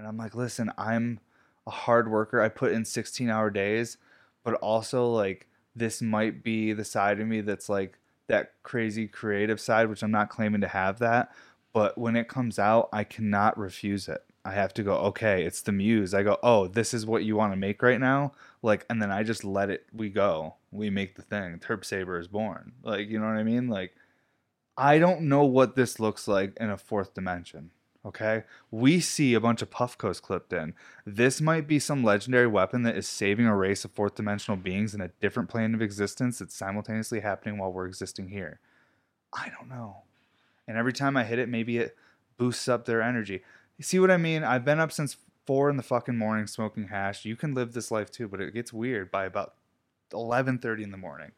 And I'm like, listen, I'm a hard worker. I put in 16-hour days, but also like this might be the side of me that's like that crazy creative side, which I'm not claiming to have that. But when it comes out, I cannot refuse it. I have to go, okay, it's the muse. I go, oh, this is what you want to make right now? Like, and then I just let it, we go. We make the thing. Terp Saber is born. Like, you know what I mean? Like, I don't know what this looks like in a fourth dimension. Okay? We see a bunch of Puffcos clipped in. This might be some legendary weapon that is saving a race of fourth dimensional beings in a different plane of existence that's simultaneously happening while we're existing here. I don't know. And every time I hit it, maybe it boosts up their energy. You see what I mean? I've been up since 4 in the fucking morning smoking hash. You can live this life too, but it gets weird by about 11:30 in the morning.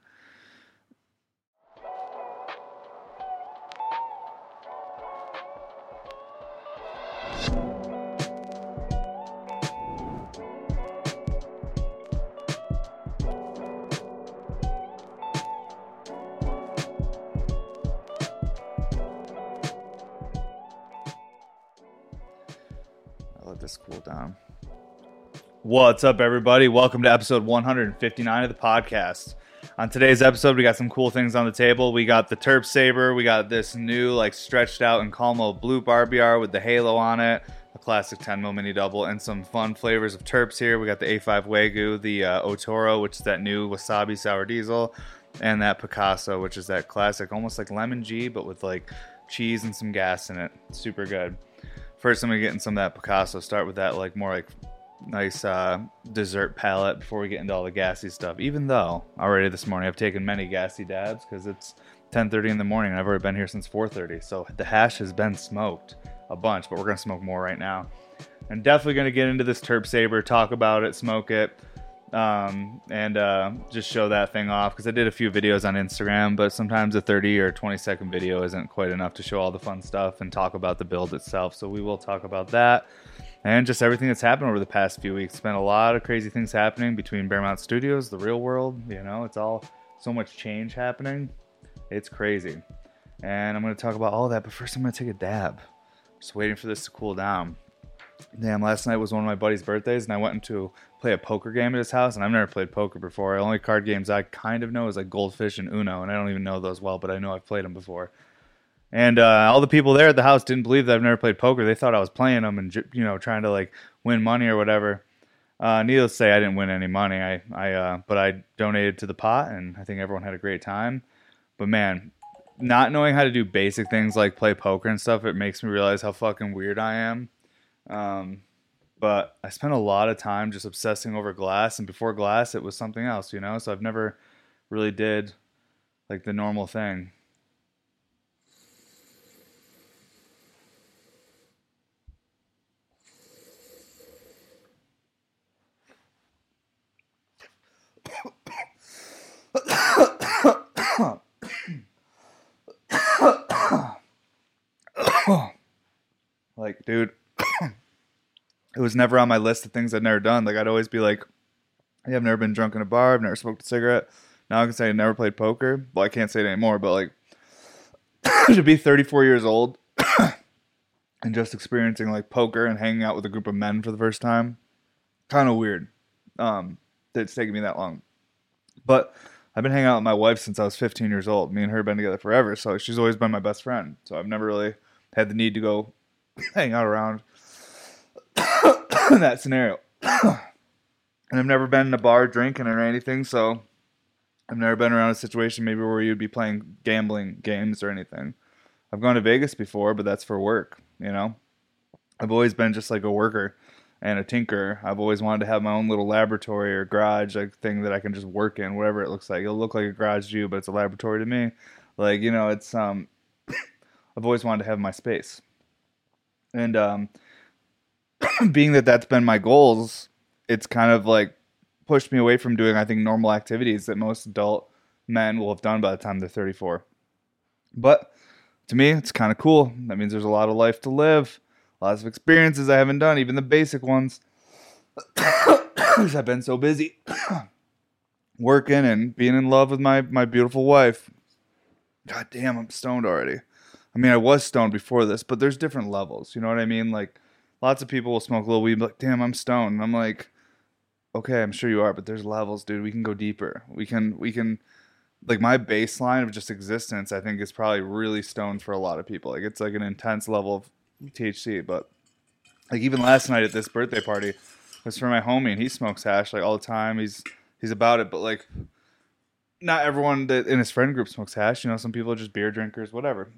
I'll let this cool down. What's up, everybody? Welcome to episode 159 of the podcast. On today's episode, we got some cool things on the table. We got the Terp Saber. We got this new, like, stretched out and calmo blue RBR with the halo on it, a classic 10mm mini double, and some fun flavors of Terps here. We got the A5 Wagyu, the Otoro, which is that new wasabi sour diesel, and that Picasso, which is that classic, almost like lemon G, but with like cheese and some gas in it. Super good. First, I'm gonna get in some of that Picasso. Start with that, like, more like nice dessert palette before we get into all the gassy stuff. Even though already this morning I've taken many gassy dabs because it's 10:30 in the morning and I've already been here since 4:30. So the hash has been smoked a bunch, but we're gonna smoke more right now. I'm definitely gonna get into this Terp Saber, talk about it, smoke it, and just show that thing off because I did a few videos on Instagram, but sometimes a 30 or 20-second video isn't quite enough to show all the fun stuff and talk about the build itself. So we will talk about that. And just everything that's happened over the past few weeks. It's been a lot of crazy things happening between Bearmount Studios, the real world. You know, it's all so much change happening. It's crazy. And I'm going to talk about all of that. But first, I'm going to take a dab. Just waiting for this to cool down. Damn, last night was one of my buddy's birthdays, and I went to play a poker game at his house. And I've never played poker before. The only card games I kind of know is like Goldfish and Uno. And I don't even know those well, but I know I've played them before. And all the people there at the house didn't believe that I've never played poker. They thought I was playing them and, you know, trying to like win money or whatever. Needless to say, I didn't win any money. But I donated to the pot, and I think everyone had a great time. But man, not knowing how to do basic things like play poker and stuff, it makes me realize how fucking weird I am. But I spent a lot of time just obsessing over glass, and before glass, it was something else, you know. So I've never really did like the normal thing. Like, dude, it was never on my list of things I'd never done. Like, I'd always be like, hey, I've never been drunk in a bar. I've never smoked a cigarette. Now I can say I never played poker. Well, I can't say it anymore, but like, to be 34 years old and just experiencing like poker and hanging out with a group of men for the first time, kind of weird. That it's taken me that long. But I've been hanging out with my wife since I was 15 years old. Me and her have been together forever, so she's always been my best friend. So I've never really had the need to go hang out around in that scenario. And I've never been in a bar drinking or anything, so I've never been around a situation maybe where you'd be playing gambling games or anything. I've gone to Vegas before, but that's for work, you know? I've always been just like a worker and a tinker. I've always wanted to have my own little laboratory or garage like thing that I can just work in, whatever it looks like. It'll look like a garage to you, but it's a laboratory to me. Like, you know, it's I've always wanted to have my space. And being that that's been my goals, it's kind of like pushed me away from doing, I think, normal activities that most adult men will have done by the time they're 34. But to me, it's kind of cool. That means there's a lot of life to live. Lots of experiences I haven't done, even the basic ones. Because I've been so busy working and being in love with my beautiful wife. God damn, I'm stoned already. I mean, I was stoned before this, but there's different levels. You know what I mean? Like, lots of people will smoke a little weed and be like, damn, I'm stoned. And I'm like, okay, I'm sure you are, but there's levels, dude. We can go deeper. We can like my baseline of just existence, I think is probably really stoned for a lot of people. Like it's like an intense level of THC. But like even last night at this birthday party was for my homie and he smokes hash like all the time. He's about it, but like not everyone that in his friend group smokes hash. You know, some people are just beer drinkers, whatever.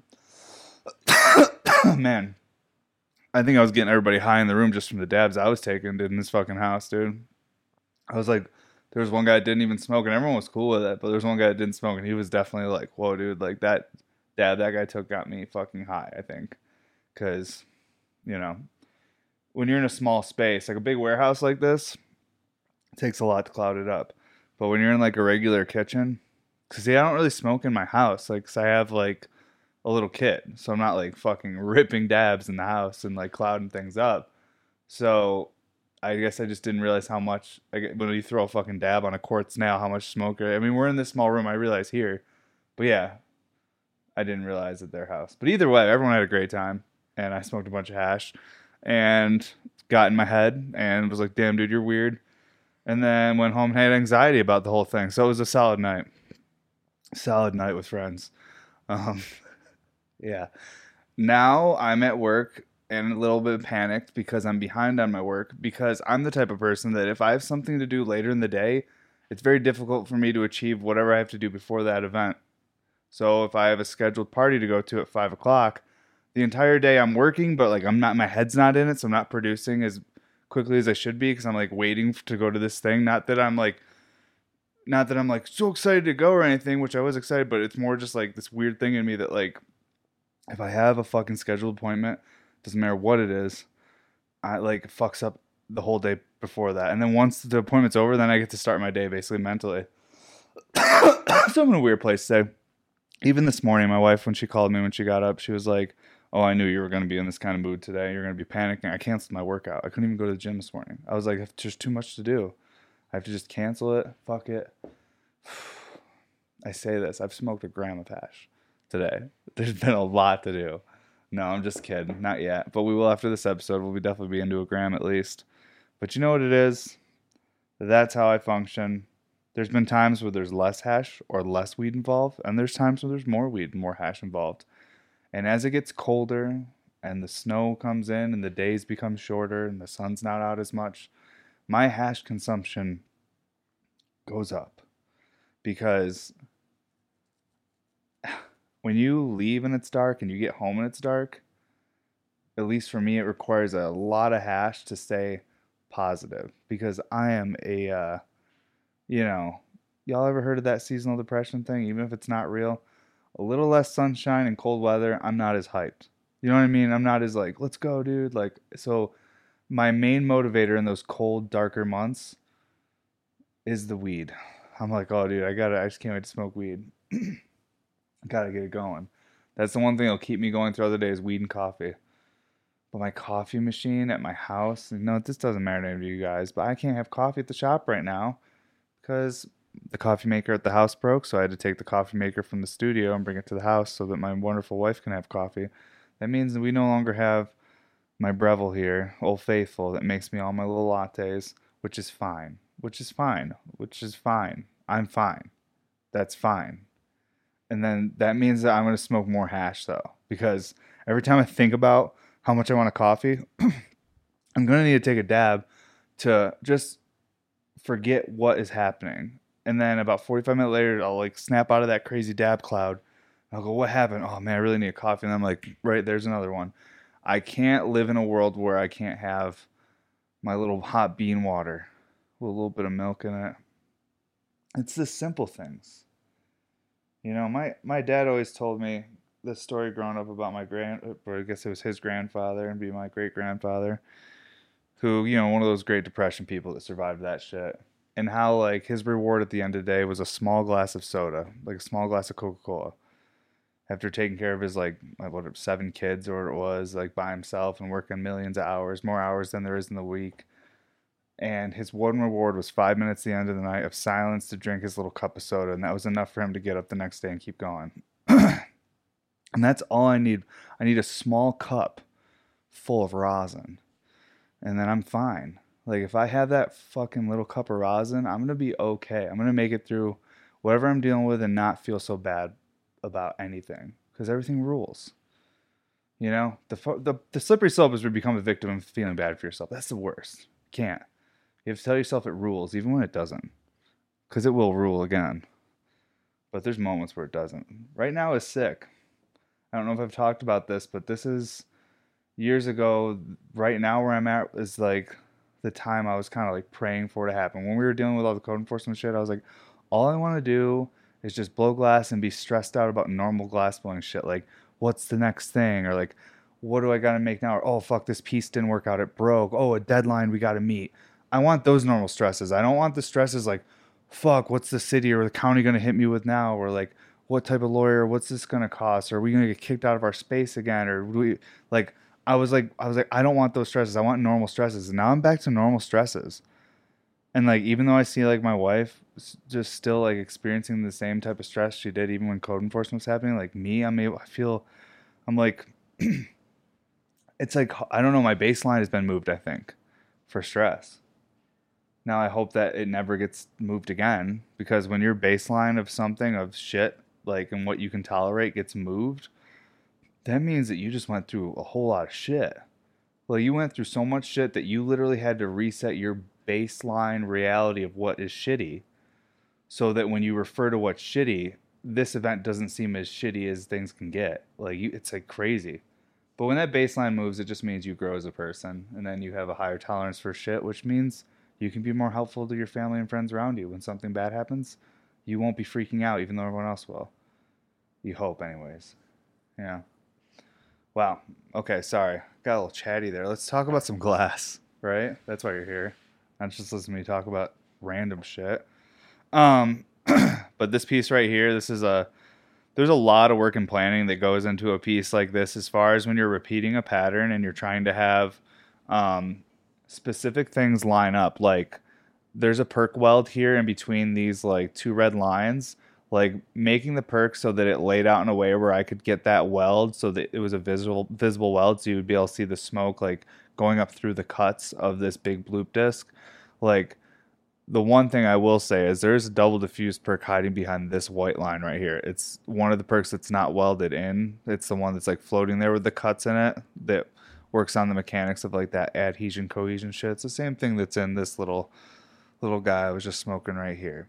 Man, I think I was getting everybody high in the room just from the dabs I was taking, dude, in this fucking house, dude. I was like, there was one guy that didn't even smoke, and everyone was cool with it. But there was one guy that didn't smoke, and he was definitely like, "Whoa, dude! Like that dab that guy took got me fucking high." I think, because you know, when you're in a small space, like a big warehouse like this, it takes a lot to cloud it up. But when you're in like a regular kitchen, because see, I don't really smoke in my house, like, 'cause I have like a little kid, so I'm not like fucking ripping dabs in the house and like clouding things up. So I guess I just didn't realize how much like, when you throw a fucking dab on a quartz nail, how much smoke. I mean, we're in this small room. I realize here, but yeah, I didn't realize at their house. But either way, everyone had a great time, and I smoked a bunch of hash, and got in my head and was like, "Damn, dude, you're weird." And then went home and had anxiety about the whole thing. So it was a solid night with friends. Um, yeah. Now I'm at work and a little bit panicked because I'm behind on my work because I'm the type of person that if I have something to do later in the day, it's very difficult for me to achieve whatever I have to do before that event. So if I have a scheduled party to go to at 5 o'clock, the entire day I'm working, but like I'm not, my head's not in it, so I'm not producing as quickly as I should be because I'm like waiting to go to this thing. Not that I'm like so excited to go or anything, which I was excited, but it's more just like this weird thing in me that like if I have a fucking scheduled appointment, doesn't matter what it is, I like fucks up the whole day before that. And then once the appointment's over, then I get to start my day basically mentally. So I'm in a weird place today. Even this morning, my wife, when she called me when she got up, she was like, "Oh, I knew you were going to be in this kind of mood today. You're going to be panicking." I canceled my workout. I couldn't even go to the gym this morning. I was like, there's too much to do. I have to just cancel it. Fuck it. I say this. I've smoked a gram of hash today. There's been a lot to do. No, I'm just kidding. Not yet. But we will after this episode. We'll be definitely be into a gram at least. But you know what it is? That's how I function. There's been times where there's less hash or less weed involved, and there's times where there's more weed and more hash involved. And as it gets colder and the snow comes in and the days become shorter and the sun's not out as much, my hash consumption goes up because when you leave and it's dark and you get home and it's dark, at least for me, it requires a lot of hash to stay positive because I am you know, y'all ever heard of that seasonal depression thing? Even if it's not real, a little less sunshine and cold weather, I'm not as hyped. You know what I mean? I'm not as like, let's go, dude. Like, so my main motivator in those cold, darker months is the weed. I'm like, oh, dude, I just can't wait to smoke weed. Gotta get it going. That's the one thing that'll keep me going throughout the day is weed and coffee. But my coffee machine at my house, no, this doesn't matter to any of you guys, but I can't have coffee at the shop right now because the coffee maker at the house broke. So I had to take the coffee maker from the studio and bring it to the house so that my wonderful wife can have coffee. That means that we no longer have my Breville here, Old Faithful, that makes me all my little lattes, which is fine. Which is fine. Which is fine. I'm fine. That's fine. And then that means that I'm going to smoke more hash though, because every time I think about how much I want a coffee, I'm going to need to take a dab to just forget what is happening. And then about 45 minutes later, I'll like snap out of that crazy dab cloud. I'll go, what happened? Oh man, I really need a coffee. And I'm like, right, there's another one. I can't live in a world where I can't have my little hot bean water with a little bit of milk in it. It's the simple things. You know, my dad always told me this story growing up about or I guess it was his grandfather and be my great grandfather, who, you know, one of those Great Depression people that survived that shit. And how, like, his reward at the end of the day was a small glass of soda, like a small glass of Coca-Cola. After taking care of his, like 7 kids or it was, like, by himself and working millions of hours, more hours than there is in the week. And his one reward was 5 minutes at the end of the night of silence to drink his little cup of soda. And that was enough for him to get up the next day and keep going. And that's all I need. I need a small cup full of rosin. and then I'm fine. Like if I have that fucking little cup of rosin, I'm gonna be okay. I'm gonna make it through whatever I'm dealing with and not feel so bad about anything because everything rules. You know, the slippery slope is where you become a victim of feeling bad for yourself. That's the worst. Can't. You have to tell yourself it rules, even when it doesn't, because it will rule again. But there's moments where it doesn't. Right now is sick. I don't know if I've talked about this, but this is years ago. Right now, where I'm at is like the time I was kind of like praying for it to happen. When we were dealing with all the code enforcement shit, I was like, all I want to do is just blow glass and be stressed out about normal glass blowing shit. Like, what's the next thing? Or like, what do I got to make now? Or, oh, fuck, this piece didn't work out. It broke. Oh, a deadline we got to meet. I want those normal stresses. I don't want the stresses like, fuck, what's the city or the county going to hit me with now? Or like, what type of lawyer? What's this going to cost? Or are we going to get kicked out of our space again? Or do we like, I was like, I don't want those stresses. I want normal stresses. And now I'm back to normal stresses. And like, even though I see like my wife just still like experiencing the same type of stress she did even when code enforcement was happening, like me, I'm like, it's like, I don't know, my baseline has been moved, I think, for stress. Now I hope that it never gets moved again because when your baseline of something of shit, like, and what you can tolerate gets moved, that means that you just went through a whole lot of shit. Well, you went through so much shit that you literally had to reset your baseline reality of what is shitty so that when you refer to what's shitty, this event doesn't seem as shitty as things can get. Like it's like crazy. But when that baseline moves, it just means you grow as a person and then you have a higher tolerance for shit, which means you can be more helpful to your family and friends around you. When something bad happens, you won't be freaking out even though everyone else will. You hope anyways. Yeah. Wow. Okay, sorry. Got a little chatty there. Let's talk about some glass, right? That's why you're here. Not just listen to me talk about random shit. Um, but this piece right here, there's a lot of work and planning that goes into a piece like this as far as when you're repeating a pattern and you're trying to have specific things line up. Like there's a perk weld here in between these like two red lines, like making the perk so that it laid out in a way where I could get that weld so that it was a visible weld so you would be able to see the smoke like going up through the cuts of this big bloop disc. Like the one thing I will say is there's a double diffused perk hiding behind this white line right here. It's one of the perks that's not welded in. It's the one that's like floating there with the cuts in it that works on the mechanics of like that adhesion cohesion shit. It's the same thing that's in this little guy I was just smoking right here.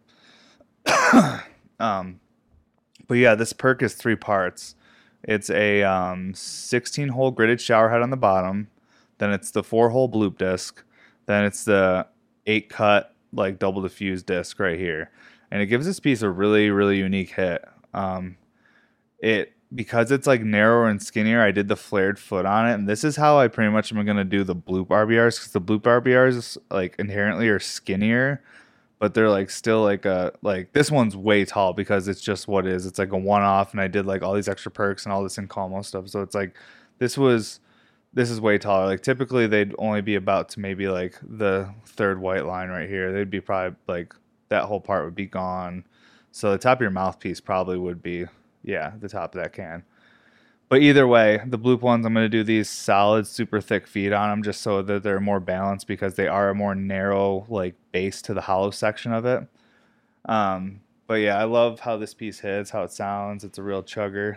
um, but yeah, this perk is three parts. It's a 16 hole gridded shower head on the bottom. Then it's the 4-hole bloop disc. Then it's the 8 cut like double diffused disc right here, and it gives this piece a really really unique hit. It because it's like narrower and skinnier. I did the flared foot on it, and this is how I pretty much am gonna do the bloop RBRs because the bloop RBRs like inherently are skinnier, but they're like still like this one's way tall because it's just what it is. It's like a one off, and I did like all these extra perks and all this Incalmo stuff. So it's like this was this is way taller. Like typically they'd only be about to maybe like the third white line right here. They'd be probably like that whole part would be gone. So the top of your mouthpiece probably would be, yeah, the top of that can. But either way, the bloop ones, I'm going to do these solid, super thick feet on them just so that they're more balanced because they are a more narrow like base to the hollow section of it. But yeah, I love how this piece hits, how it sounds. It's a real chugger.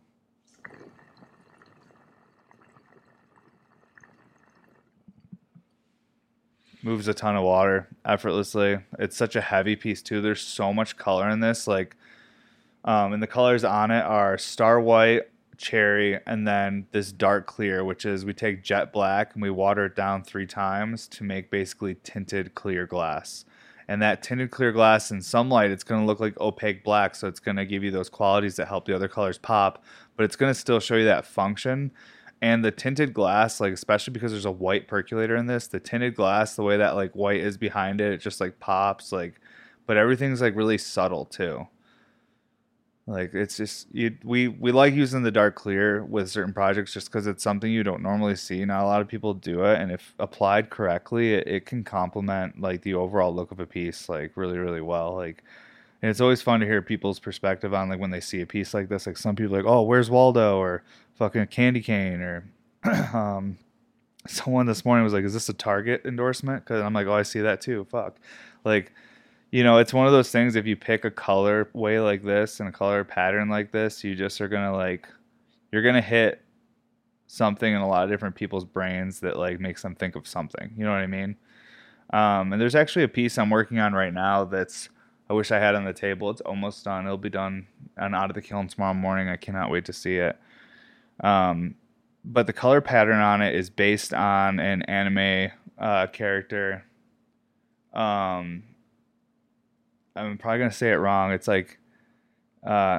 Moves a ton of water effortlessly. It's such a heavy piece too. There's so much color in this. Like, and the colors on it are star white, cherry, and then this dark clear, which is we take jet black and we water it down 3 times to make basically tinted clear glass. And that tinted clear glass in some light, it's going to look like opaque black, so it's going to give you those qualities that help the other colors pop, but it's going to still show you that function. And the tinted glass, like especially because there's a white percolator in this, the tinted glass, the way that like white is behind it, it just like pops, like, but everything's like really subtle too. Like it's just we like using the dark clear with certain projects just because it's something you don't normally see. Not a lot of people do it, and if applied correctly, it can complement like the overall look of a piece like really really well. Like, and it's always fun to hear people's perspective on like when they see a piece like this. Like some people are like, oh, where's Waldo or fucking Candy Cane or someone this morning was like, "Is this a Target endorsement?" Because I'm like, "Oh, I see that too." Fuck, like, it's one of those things. If you pick a color way like this and a color pattern like this, you just are gonna like, you're gonna hit something in a lot of different people's brains that like makes them think of something. You know what I mean? And there's actually a piece I'm working on right now that's I wish I had on the table. It's almost done. It'll be done and out of the kiln tomorrow morning. I cannot wait to see it. Um, but the color pattern on it is based on an anime character. Um, I'm probably gonna say it wrong. It's like uh,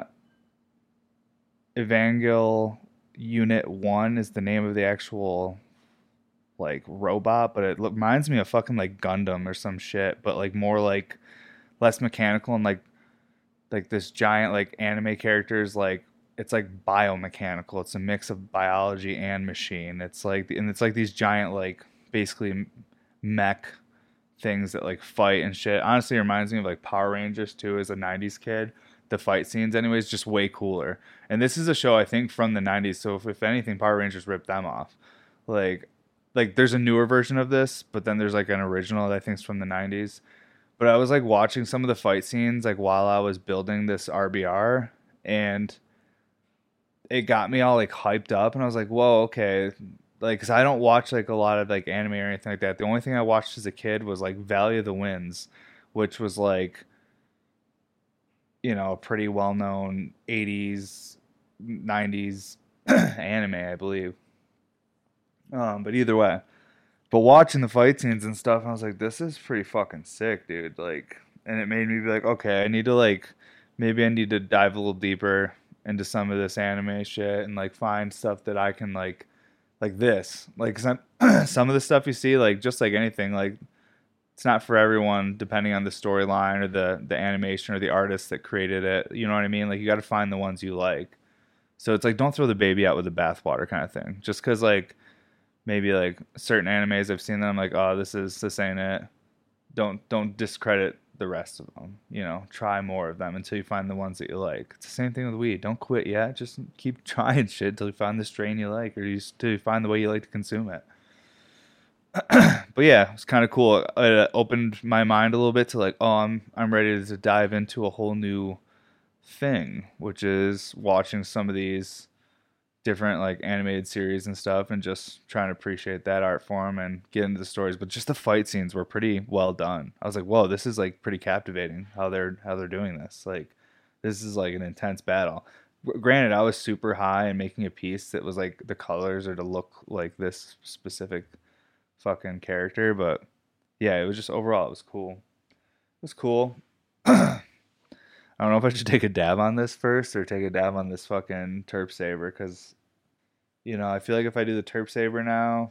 Evangel Unit One is the name of the actual like robot, but it reminds me of fucking like Gundam or some shit, but like more like less mechanical and like this giant like anime characters like it's like biomechanical. It's a mix of biology and machine. It's like these giant like basically mech things that like fight and shit. Honestly, it reminds me of like Power Rangers too as a 90s kid. The fight scenes anyways just way cooler. And this is a show I think from the 90s, so if anything Power Rangers ripped them off. Like there's a newer version of this, but then there's like an original that I think is from the 90s. But I was like watching some of the fight scenes like while I was building this RBR, and it got me all like hyped up, and I was like, "Whoa, okay." Like, cause I don't watch like a lot of like anime or anything like that. The only thing I watched as a kid was like Valley of the Winds, which was like, a pretty well known 80s, 90s anime, I believe. But either way, but watching the fight scenes and stuff, I was like, this is pretty fucking sick, dude. Like, and it made me be like, okay, I need to like, maybe I need to dive a little deeper into some of this anime shit and like find stuff that I can like this, like some of the stuff you see, like just like anything, like it's not for everyone, depending on the storyline or the animation or the artist that created it. You know what I mean? Like you got to find the ones you like. So it's like don't throw the baby out with the bathwater kind of thing. Just because like maybe like certain animes I've seen that I'm like, oh, this ain't it. Don't discredit the rest of them. Try more of them until you find the ones that you like. It's the same thing with weed. Don't quit yet. Just keep trying shit until you find the strain you like, or till you find the way you like to consume it. But yeah, it's kind of cool. It opened my mind a little bit to like, oh, I'm ready to dive into a whole new thing, which is watching some of these different like animated series and stuff and just trying to appreciate that art form and get into the stories. But just the fight scenes were pretty well done. I was like, whoa, this is like pretty captivating how they're doing this. Like this is like an intense battle. Granted, I was super high and making a piece that was like the colors are to look like this specific fucking character, but yeah, it was just overall it was cool. It was cool. I don't know if I should take a dab on this first or take a dab on this fucking Terp Saber because I feel like if I do the Terp Saber now,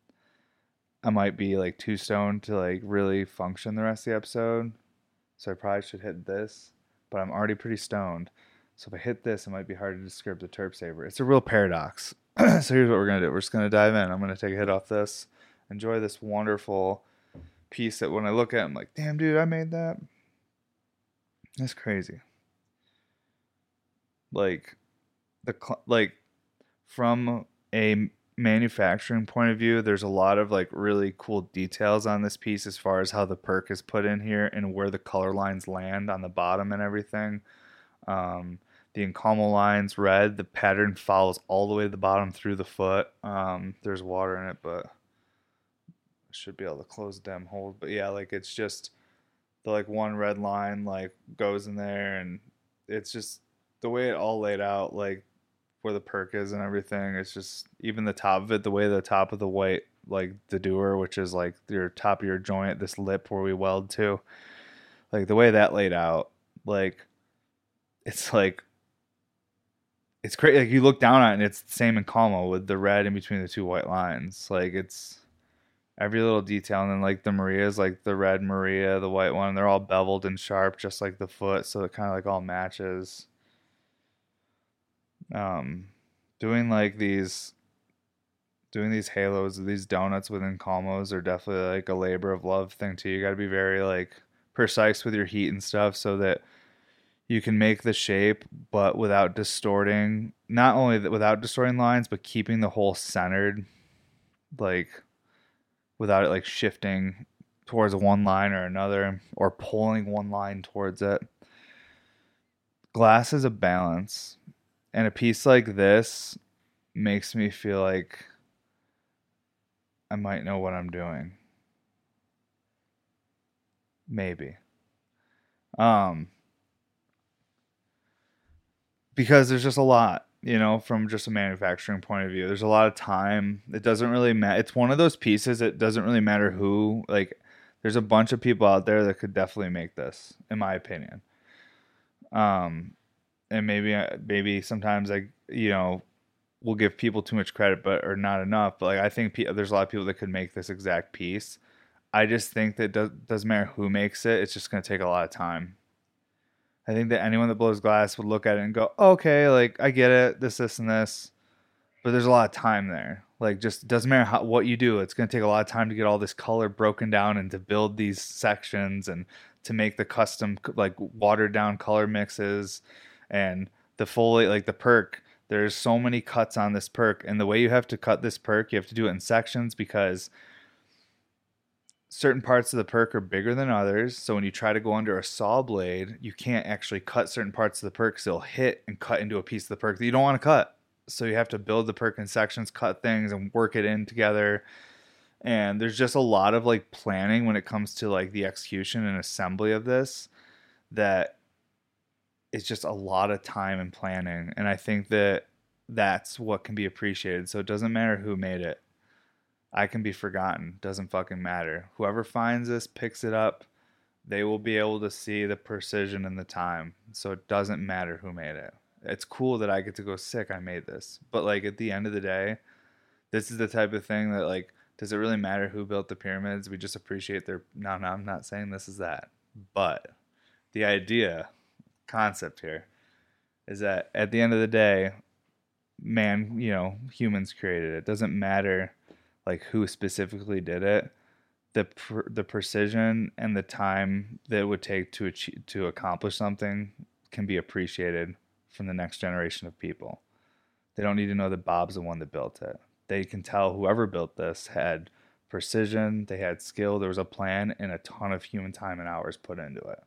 I might be like too stoned to like really function the rest of the episode. So I probably should hit this, but I'm already pretty stoned. So if I hit this, it might be hard to describe the Terp Saber. It's a real paradox. So here's what we're gonna do. We're just gonna dive in. I'm gonna take a hit off this, enjoy this wonderful piece that when I look at it, I'm like, damn, dude, I made that. That's crazy. Like like from a manufacturing point of view, there's a lot of like really cool details on this piece as far as how the perk is put in here and where the color lines land on the bottom and everything. The Encamo line's red. The pattern follows all the way to the bottom through the foot. There's water in it, but I should be able to close the damn hold. But yeah, like it's just the like one red line like goes in there, and it's just the way it all laid out, like where the perk is and everything. It's just even the top of it, the way the top of the white like the doer, which is like your top of your joint, this lip where we weld to, like the way that laid out, like it's like it's crazy. Like you look down on it and it's the same in Calmo with the red in between the two white lines. Like it's every little detail, and then like the Maria's, like the red Maria, the white one, they're all beveled and sharp, just like the foot, so it kind of like all matches. Um, doing like these halos, these donuts within Calmos are definitely like a labor of love thing too. You got to be very like precise with your heat and stuff so that you can make the shape, but without distorting. Not only that, without distorting lines, but keeping the hole centered like without it like shifting towards one line or another or pulling one line towards it. Glass is a balance, and a piece like this makes me feel like I might know what I'm doing. Maybe. Um, because there's just a lot, from just a manufacturing point of view. There's a lot of time. It doesn't really matter. It's one of those pieces. It doesn't really matter who. Like, there's a bunch of people out there that could definitely make this, in my opinion. Um, and maybe sometimes we'll give people too much credit, but or not enough. But like, I think there's a lot of people that could make this exact piece. I just think that doesn't matter who makes it. It's just going to take a lot of time. I think that anyone that blows glass would look at it and go, okay, like I get it, this, and this, but there's a lot of time there. Like, just doesn't matter what you do. It's going to take a lot of time to get all this color broken down and to build these sections and to make the custom like watered down color mixes and the fully like the perk. There's so many cuts on this perk, and the way you have to cut this perk, you have to do it in sections because certain parts of the perk are bigger than others. So when you try to go under a saw blade, you can't actually cut certain parts of the perk. So it'll hit and cut into a piece of the perk that you don't want to cut. So you have to build the perk in sections, cut things, and work it in together. And there's just a lot of like planning when it comes to like the execution and assembly of this that it's just a lot of time and planning. And I think that that's what can be appreciated. So it doesn't matter who made it. I can be forgotten. Doesn't fucking matter. Whoever finds this, picks it up, they will be able to see the precision and the time. So it doesn't matter who made it. It's cool that I get to go sick. I made this. But like at the end of the day, this is the type of thing that like, does it really matter who built the pyramids? We just appreciate their. No, I'm not saying this is that. But the idea, concept here, is that at the end of the day, man, humans created it. It doesn't matter like who specifically did it. The precision and the time that it would take to achieve, to accomplish something can be appreciated from the next generation of people. They don't need to know that Bob's the one that built it. They can tell whoever built this had precision, they had skill, there was a plan, and a ton of human time and hours put into it.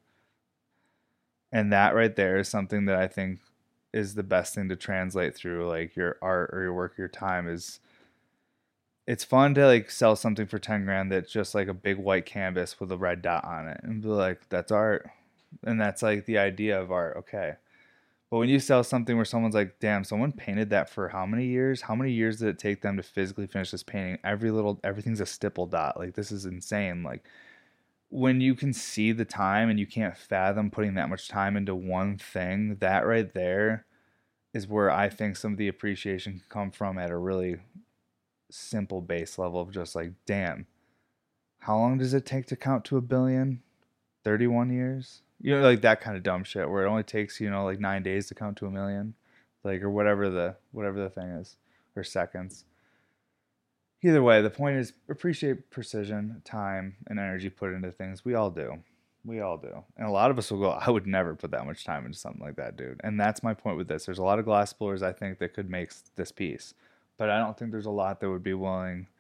And that right there is something that I think is the best thing to translate through like your art or your work, your time is it's fun to like sell something for 10 grand that's just like a big white canvas with a red dot on it and be like, that's art. And that's like the idea of art. Okay. But when you sell something where someone's like, damn, someone painted that for how many years? How many years did it take them to physically finish this painting? Everything's a stipple dot. Like, this is insane. Like, when you can see the time and you can't fathom putting that much time into one thing, that right there is where I think some of the appreciation can come from at a really simple base level of just like, damn, how long does it take to count to a billion? 31 years? Like that kind of dumb shit where it only takes, like 9 days to count to a million, like, or whatever the thing is, or seconds. Either way, the point is appreciate precision, time, and energy put into things. We all do. We all do. And a lot of us will go, I would never put that much time into something like that, dude. And that's my point with this. There's a lot of glass blowers I think that could make this piece, but I don't think there's a lot that would be willing.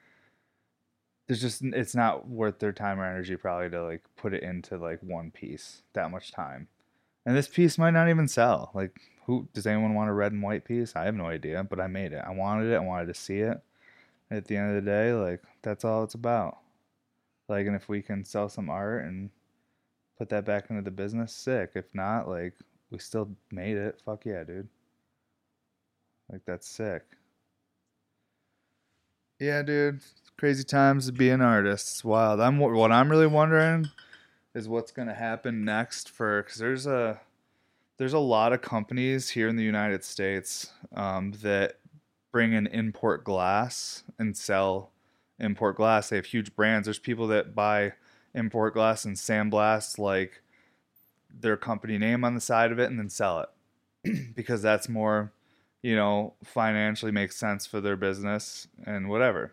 It's not worth their time or energy probably to like put it into like one piece that much time. And this piece might not even sell. Like, who does anyone want a red and white piece? I have no idea, but I made it. I wanted it. I wanted to see it. At the end of the day, like, that's all it's about. Like, and if we can sell some art and put that back into the business, sick. If not, like, we still made it. Fuck yeah, dude. Like, that's sick. Yeah, dude. Crazy times to be an artist. It's wild. What I'm really wondering is what's gonna happen next for because there's a lot of companies here in the United States that bring in import glass and sell import glass. They have huge brands. There's people that buy import glass and sandblast like their company name on the side of it and then sell it because that's more, financially makes sense for their business and whatever.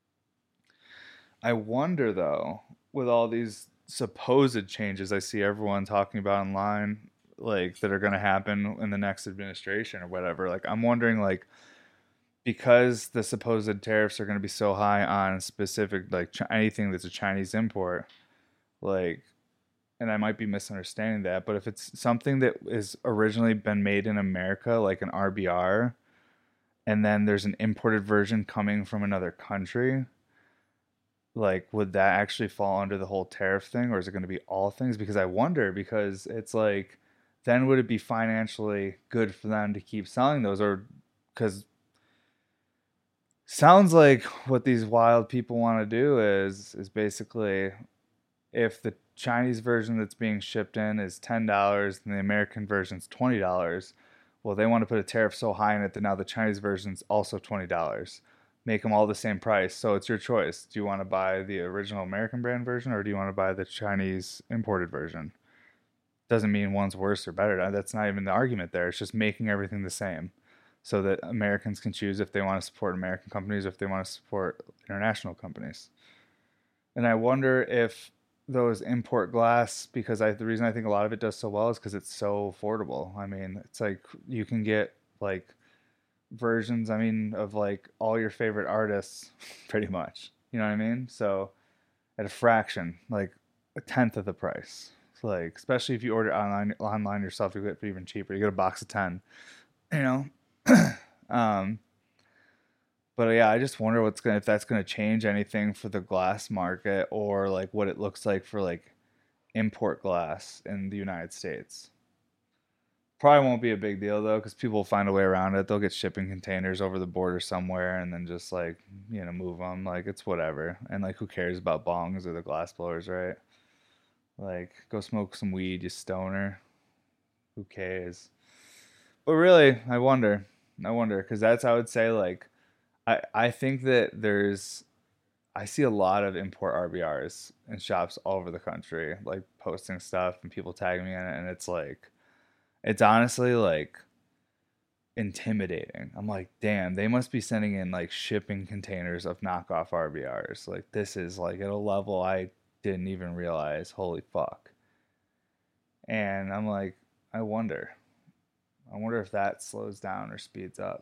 I wonder though, with all these supposed changes I see everyone talking about online, like that are going to happen in the next administration or whatever, like I'm wondering like because the supposed tariffs are going to be so high on specific like anything that's a Chinese import, like, and I might be misunderstanding that, but if it's something that is originally been made in America, like an RBR, and then there's an imported version coming from another country, like would that actually fall under the whole tariff thing, or is it going to be all things? Because I wonder, because it's like, then would it be financially good for them to keep selling those, or because sounds like what these wild people want to do is basically, if the Chinese version that's being shipped in is $10 and the American version's $20, well, they want to put a tariff so high in it that now the Chinese version's also $20. Make them all the same price. So it's your choice. Do you want to buy the original American brand version, or do you want to buy the Chinese imported version? Doesn't mean one's worse or better. That's not even the argument there. It's just making everything the same so that Americans can choose if they want to support American companies or if they want to support international companies. And I wonder if those import glass, because the reason I think a lot of it does so well is because it's so affordable. I mean, it's like you can get like versions, I mean, of like all your favorite artists pretty much. You know what I mean? So at a fraction, like a tenth of the price. So like, especially if you order online yourself, you get it for even cheaper. You get a box of 10, you know? um, but yeah, I just wonder if that's gonna change anything for the glass market, or like what it looks like for like import glass in the United States. Probably won't be a big deal though, because people will find a way around it. They'll get shipping containers over the border somewhere and then just like, move them. Like it's whatever. And like, who cares about bongs or the glass blowers, right? Like, go smoke some weed, you stoner. Who cares? But really, I wonder, because that's, I would say, like, I think that I see a lot of import RBRs in shops all over the country, like posting stuff and people tagging me in it, and it's like, it's honestly like intimidating. I'm like, damn, they must be sending in like shipping containers of knockoff RBRs. Like, this is like at a level I didn't even realize. Holy fuck. And I'm like, I wonder. I wonder if that slows down or speeds up.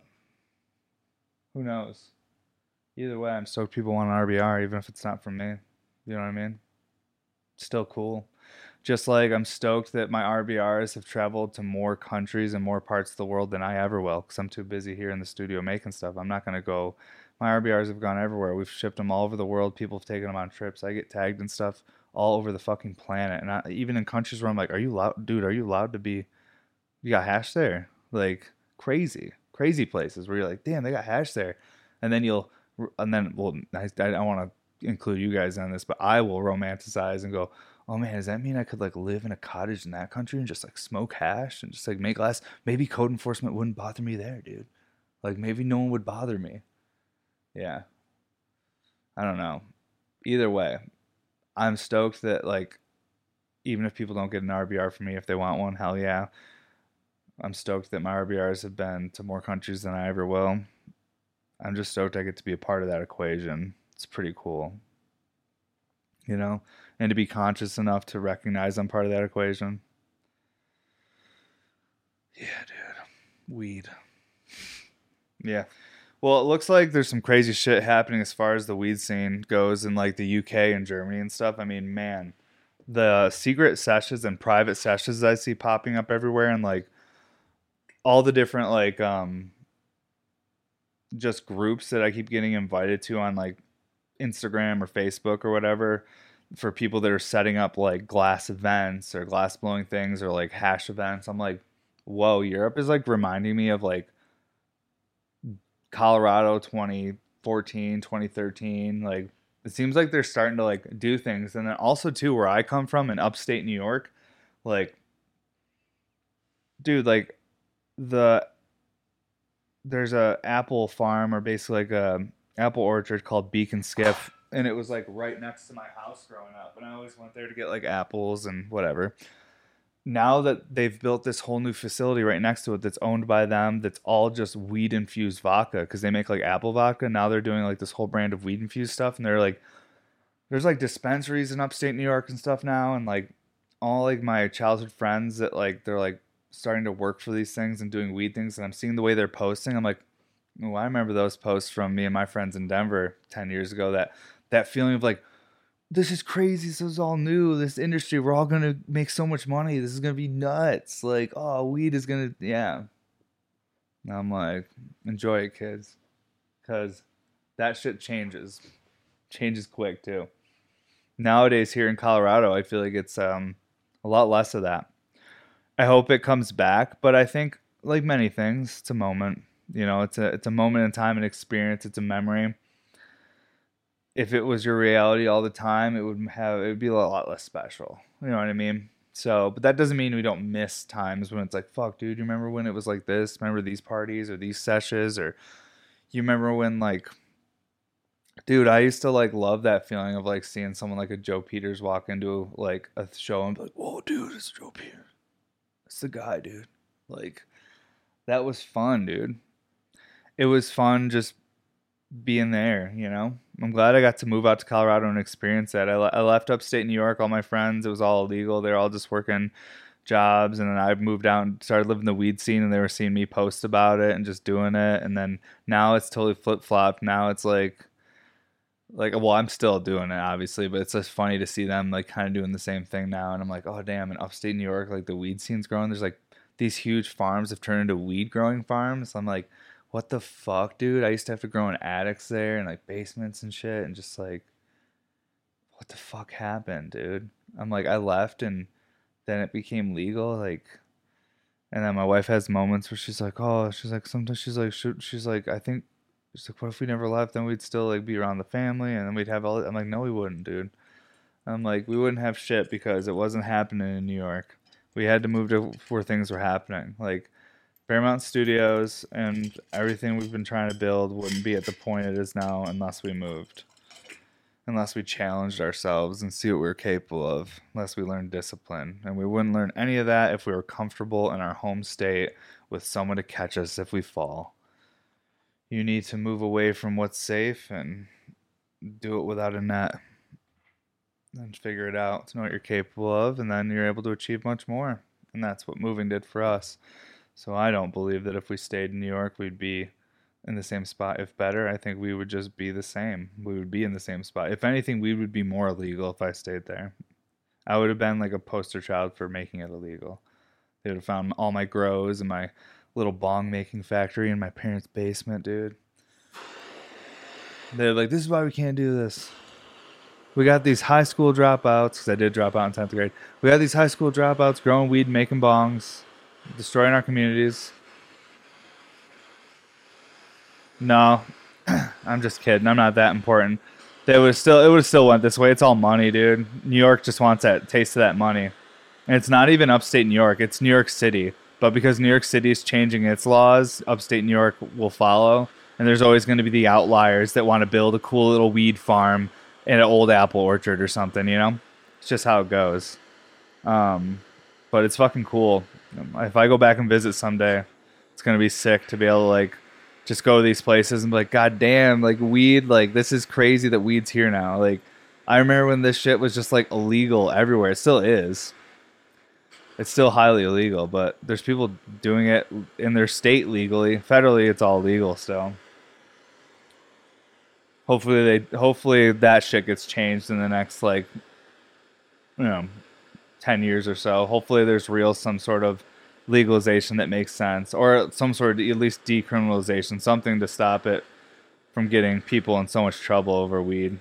Who knows? Either way, I'm stoked people want an RBR, even if it's not from me. You know what I mean? Still cool. Just like I'm stoked that my RBRs have traveled to more countries and more parts of the world than I ever will, because I'm too busy here in the studio making stuff. I'm not going to go. My RBRs have gone everywhere. We've shipped them all over the world. People have taken them on trips. I get tagged and stuff all over the fucking planet. And even in countries where I'm like, are you allowed, dude, are you allowed to be, you got hash there? Like crazy, crazy places where you're like, damn, they got hash there. And then well, I don't want to include you guys on this, but I will romanticize and go, oh man, does that mean I could like live in a cottage in that country and just like smoke hash and just like make glass? Maybe code enforcement wouldn't bother me there, dude. Like maybe no one would bother me. Yeah, I don't know. Either way, I'm stoked that like even if people don't get an RBR from me, if they want one, hell yeah. I'm stoked that my RBRs have been to more countries than I ever will. I'm just stoked I get to be a part of that equation. It's pretty cool, and to be conscious enough to recognize I'm part of that equation. Yeah, dude. Weed. Yeah. Well, it looks like there's some crazy shit happening as far as the weed scene goes in like the UK and Germany and stuff. I mean, man, the secret sessions and private sessions I see popping up everywhere, and like all the different like just groups that I keep getting invited to on like Instagram or Facebook or whatever, for people that are setting up like glass events or glass blowing things or like hash events. I'm like, whoa, Europe is like reminding me of like Colorado 2014, 2013. Like it seems like they're starting to like do things. And then also too, where I come from in upstate New York, like dude, like the there's a apple farm, or basically like a apple orchard called Beacon Skiff, and it was like right next to my house growing up, and I always went there to get like apples and whatever. Now that they've built this whole new facility right next to it that's owned by them, that's all just weed infused vodka, because they make like apple vodka. Now they're doing like this whole brand of weed infused stuff, and they're like, there's like dispensaries in upstate New York and stuff now, and like all like my childhood friends that like they're like starting to work for these things and doing weed things, and I'm seeing the way they're posting. I'm like, Well, I remember those posts from me and my friends in Denver 10 years ago. That feeling of like, this is crazy. This is all new. This industry, we're all gonna make so much money. This is gonna be nuts. Like, oh, weed is gonna, yeah. And I'm like, enjoy it, kids, because that shit changes quick too. Nowadays here in Colorado, I feel like it's a lot less of that. I hope it comes back, but I think like many things, it's a moment. It's a moment in time and experience. It's a memory. If it was your reality all the time, it would be a lot less special. You know what I mean? So, but that doesn't mean we don't miss times when it's like, fuck, dude, you remember when it was like this? Remember these parties or these sessions? Or you remember when like, dude, I used to like love that feeling of like seeing someone like a Joe Peters walk into like a show and be like, whoa, dude, it's Joe Peters. It's the guy, dude. Like, that was fun, dude. It was fun just being there. I'm glad I got to move out to Colorado and experience that. I left upstate New York, all my friends, it was all illegal. They're all just working jobs. And then I moved out and started living the weed scene, and they were seeing me post about it and just doing it. And then now it's totally flip flopped. Now it's well, I'm still doing it, obviously, but it's just funny to see them like kind of doing the same thing now. And I'm like, oh, damn, in upstate New York, like the weed scene's growing. There's like these huge farms have turned into weed growing farms. I'm like, what the fuck, dude? I used to have to grow in attics there and like basements and shit, and just like, what the fuck happened, dude? I'm like, I left and then it became legal, like, and then my wife has moments where she's like, oh, she's like, sometimes she's like, I think, she's like, what if we never left? Then we'd still like be around the family, and then we'd have all. I'm like, no, we wouldn't, dude. I'm like, we wouldn't have shit because it wasn't happening in New York. We had to move to where things were happening. Like Paramount Studios and everything we've been trying to build wouldn't be at the point it is now unless we moved. Unless we challenged ourselves and see what we were capable of. Unless we learned discipline. And we wouldn't learn any of that if we were comfortable in our home state with someone to catch us if we fall. You need to move away from what's safe and do it without a net. And figure it out to know what you're capable of, and then you're able to achieve much more. And that's what moving did for us. So I don't believe that if we stayed in New York, we'd be in the same spot. If better, I think we would just be the same. We would be in the same spot. If anything, we would be more illegal if I stayed there. I would have been like a poster child for making it illegal. They would have found all my grows and my little bong making factory in my parents' basement, dude. They're like, this is why we can't do this. We got these high school dropouts, because I did drop out in 10th grade. We got these high school dropouts growing weed, making bongs, destroying our communities. No, I'm just kidding. I'm not that important. It would still went this way. It's all money, dude. New York just wants that taste of that money. And it's not even upstate New York. It's New York City. But because New York City is changing its laws, upstate New York will follow. And there's always going to be the outliers that want to build a cool little weed farm in an old apple orchard or something. It's just how it goes. But it's fucking cool. If I go back and visit someday, it's going to be sick to be able to like just go to these places and be like, God damn, like weed, like this is crazy that weed's here now. Like I remember when this shit was just like illegal everywhere. It still is. It's still highly illegal, but there's people doing it in their state legally. Federally, it's all legal still. Hopefully that shit gets changed in the next like 10 years or so. Hopefully there's some sort of legalization that makes sense, or some sort of at least decriminalization, something to stop it from getting people in so much trouble over weed.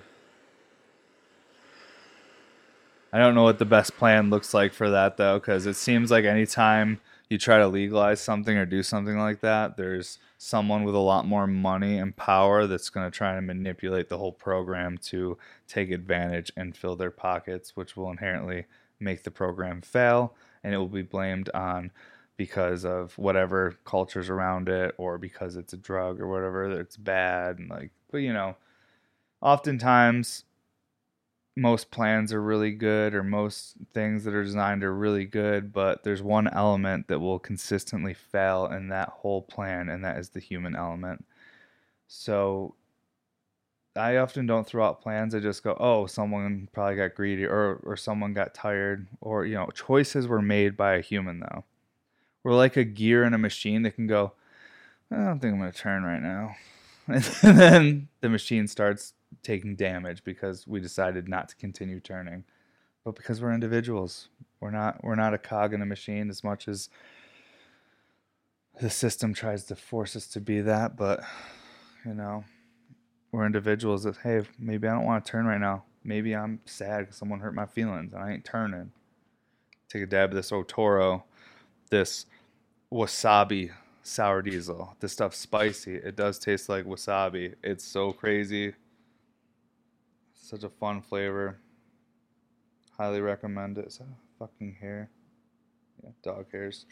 I don't know what the best plan looks like for that though, because it seems like anytime you try to legalize something or do something like that, there's someone with a lot more money and power that's going to try to manipulate the whole program to take advantage and fill their pockets, which will inherently make the program fail, and it will be blamed on because of whatever cultures around it, or because it's a drug or whatever, that it's bad. And like, but oftentimes most plans are really good, or most things that are designed are really good, but there's one element that will consistently fail in that whole plan, and that is the human element. So I often don't throw out plans. I just go, oh, someone probably got greedy, or someone got tired, or choices were made by a human though. We're like a gear in a machine that can go, I don't think I'm going to turn right now. And then the machine starts taking damage because we decided not to continue turning. But because we're individuals, we're not a cog in a machine as much as the system tries to force us to be that. But you know, we're individuals that, hey, maybe I don't want to turn right now. Maybe I'm sad because someone hurt my feelings and I ain't turning. Take a dab of this Otoro, this wasabi sour diesel. This stuff's spicy. It does taste like wasabi. It's so crazy. Such a fun flavor. Highly recommend it. Is that a fucking hair? Yeah, dog hairs.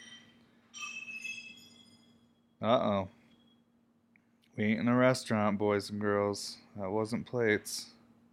Uh-oh. We ain't in a restaurant, boys and girls. That wasn't plates.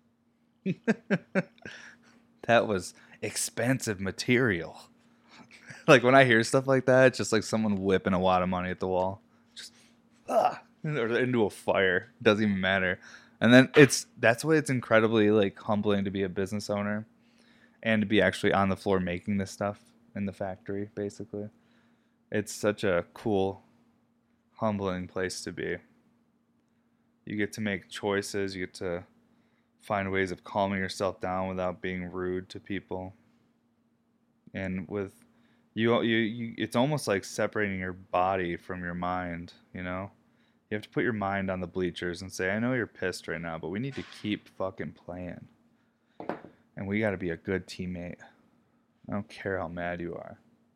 That was expensive material. Like when I hear stuff like that, it's just like someone whipping a wad of money at the wall. Just or into a fire. Doesn't even matter. And then that's why it's incredibly like humbling to be a business owner and to be actually on the floor making this stuff in the factory, basically. It's such a cool, humbling place to be. You get to make choices, you get to find ways of calming yourself down without being rude to people. And with you it's almost like separating your body from your mind, you know? You have to put your mind on the bleachers and say, I know you're pissed right now, but we need to keep fucking playing. And we got to be a good teammate. I don't care how mad you are.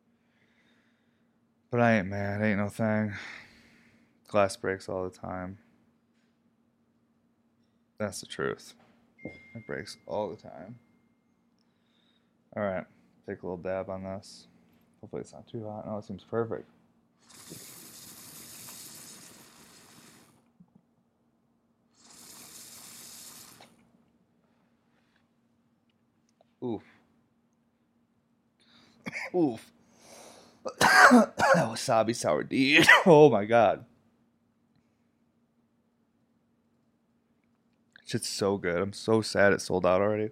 But I ain't mad. Ain't no thing. Glass breaks all the time. That's the truth. It breaks all the time. Alright. Take a little dab on this. Hopefully it's not too hot. No, it seems perfect. Oof. Oof. That wasabi sour D. Oh my god. Shit's so good. I'm so sad it sold out already.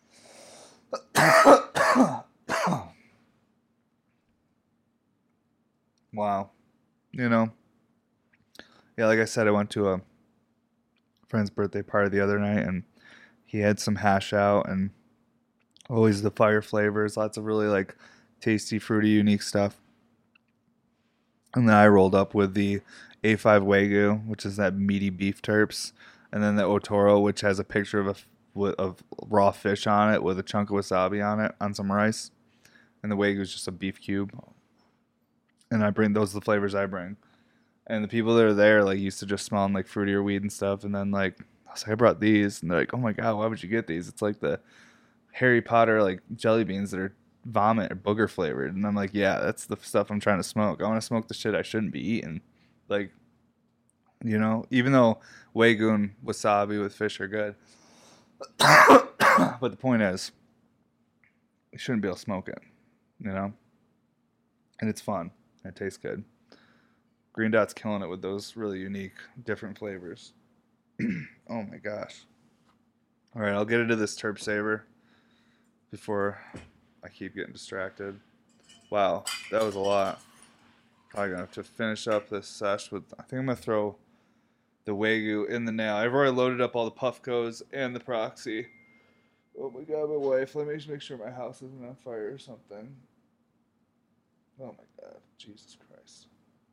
Wow. You know, yeah, like I said, I went to a friend's birthday party the other night and he had some hash out and always the fire flavors, lots of really like tasty, fruity, unique stuff. And then I rolled up with the A5 Wagyu, which is that meaty beef terps, and then the Otoro, which has a picture of raw fish on it with a chunk of wasabi on it on some rice. And the Wagyu is just a beef cube. And I bring those are the flavors I bring. And the people that are there like used to just smelling like fruitier weed and stuff. And then like I was like, I brought these, and they're like, oh my god, why would you get these? It's like the Harry Potter like jelly beans that are vomit or booger flavored. And I'm like, yeah, that's the stuff I'm trying to smoke. I want to smoke the shit I shouldn't be eating. Like, you know, even though Wagyu and wasabi with fish are good. But the point is, you shouldn't be able to smoke it, you know? And it's fun. It tastes good. Green Dot's killing it with those really unique, different flavors. Oh my gosh. All right, I'll get into this Terp Saver before I keep getting distracted. Wow, that was a lot. Probably gonna have to finish up this sesh with. I think I'm gonna throw the Wagyu in the nail. I've already loaded up all the Puffcos and the Proxy. Oh my god, my wife. Let me just make sure my house isn't on fire or something. Oh my god, Jesus Christ.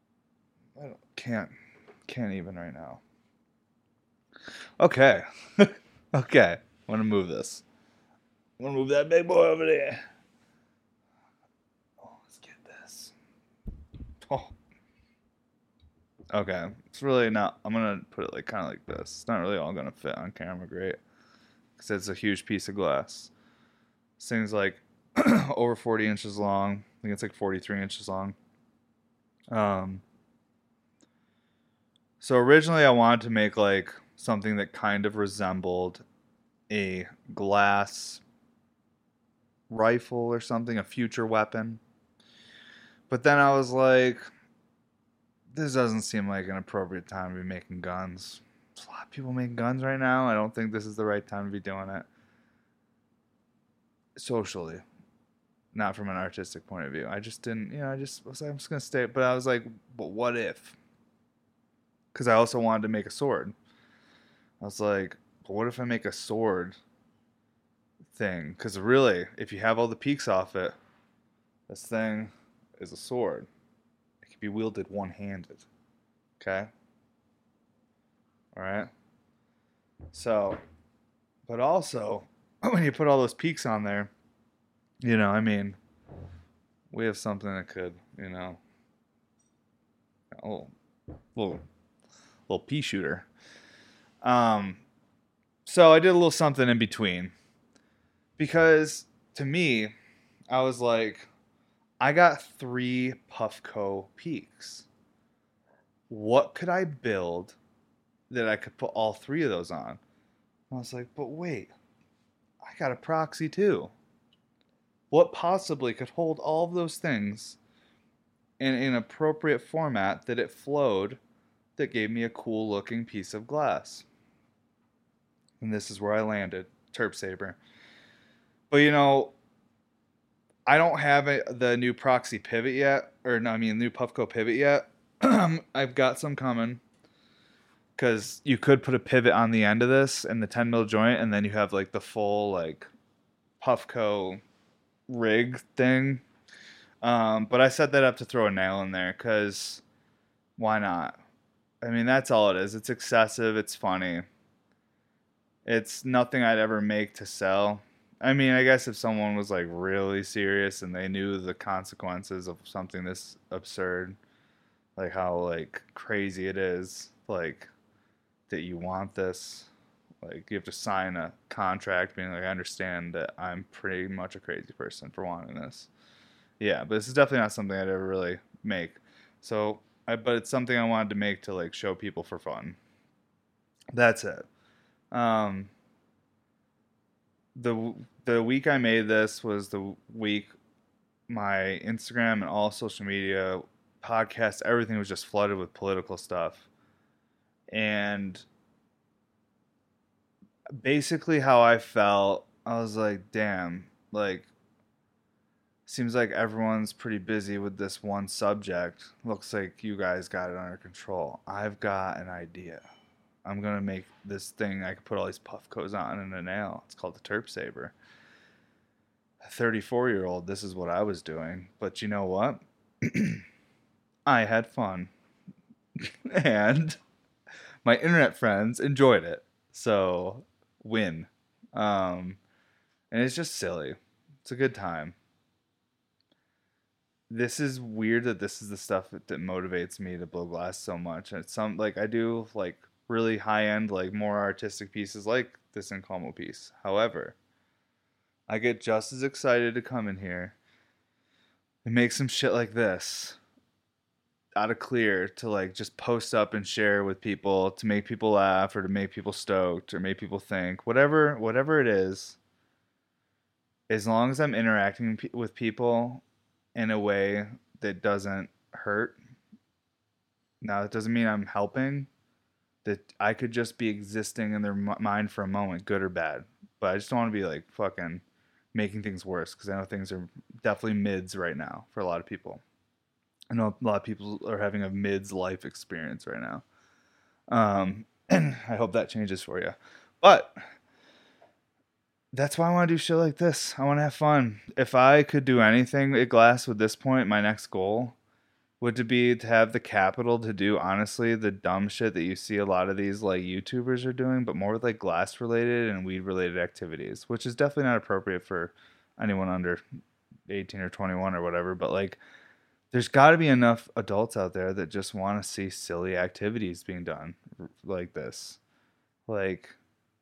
Can't even right now. Okay. Okay. I'm gonna move this. I'm gonna move that big boy over there. Oh, let's get this. Oh. Okay. It's really not. I'm gonna put it like kind of like this. It's not really all gonna fit on camera great because it's a huge piece of glass. This thing's like over 40 inches long. I think it's like 43 inches long. So originally I wanted to make like something that kind of resembled a glass rifle or something, a future weapon. But then I was like, this doesn't seem like an appropriate time to be making guns. There's a lot of people making guns right now. I don't think this is the right time to be doing it. Socially, not from an artistic point of view. I just didn't, I just was like, I'm just going to stay. But I was like, but what if? because I also wanted to make a sword. I was like, but what if I make a sword thing? Because really, if you have all the peaks off it, this thing is a sword. It can be wielded one-handed. Okay? All right? So, but also, when you put all those peaks on there, I mean, we have something that could, a little, little pea shooter. Um, so I did a little something in between because to me, I was like, I got 3 Puffco peaks. What could I build that I could put all 3 of those on? I was like, but wait, I got a proxy too. What possibly could hold all of those things in an appropriate format that it flowed that gave me a cool looking piece of glass? And this is where I landed, Terp Saber. But I don't have the new proxy pivot yet, or no, I mean new Puffco pivot yet. I've got some coming because you could put a pivot on the end of this and the 10 mil joint, and then you have like the full like Puffco rig thing. But I set that up to throw a nail in there because why not? I mean, that's all it is. It's excessive. It's funny. It's nothing I'd ever make to sell. I mean, I guess if someone was like really serious and they knew the consequences of something this absurd, like how like crazy it is, like that you want this, like you have to sign a contract being like, I understand that I'm pretty much a crazy person for wanting this. Yeah, but this is definitely not something I'd ever really make. So, but it's something I wanted to make to like show people for fun. That's it. Um, the week I made this was the week my Instagram and all social media, podcasts, everything was just flooded with political stuff. And basically how I felt, I was like, damn, like seems like everyone's pretty busy with this one subject. Looks like you guys got it under control. I've got an idea. I'm going to make this thing I can put all these Puffcos on in a nail. It's called the Terp Saber. A 34-year-old, this is what I was doing. But you know what? I had fun. And my internet friends enjoyed it. So, win. And it's just silly. It's a good time. This is weird that this is the stuff that motivates me to blow glass so much. And it's some like I do like really high end, like more artistic pieces like this Incomo piece. However, I get just as excited to come in here and make some shit like this out of clear to like just post up and share with people to make people laugh or to make people stoked or make people think whatever it is. As long as I'm interacting with people in a way that doesn't hurt. Now, that doesn't mean I'm helping. That I could just be existing in their mind for a moment, good or bad. But I just don't want to be like fucking making things worse because I know things are definitely mids right now for a lot of people. I know a lot of people are having a mids life experience right now. And I hope that changes for you. But that's why I want to do shit like this. I want to have fun. If I could do anything at Glass with this point, my next goal would to be to have the capital to do honestly the dumb shit that you see a lot of these like YouTubers are doing, but more with like glass related and weed related activities, which is definitely not appropriate for anyone under 18 or 21 or whatever. But like, there's got to be enough adults out there that just want to see silly activities being done like this. Like,